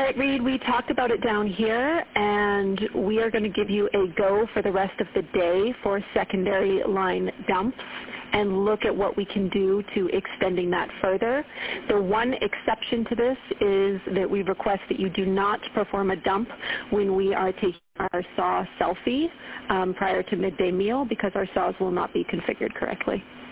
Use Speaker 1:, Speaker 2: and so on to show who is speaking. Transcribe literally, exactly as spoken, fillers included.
Speaker 1: right, Reed, we talked about it down here, and we are going to give you a go for the rest of the day for secondary line dumps and look at what we can do to extending that further. The one exception to this is that we request that you do not perform a dump when we are taking our saw selfie um, prior to midday meal, because our saws will not be configured correctly.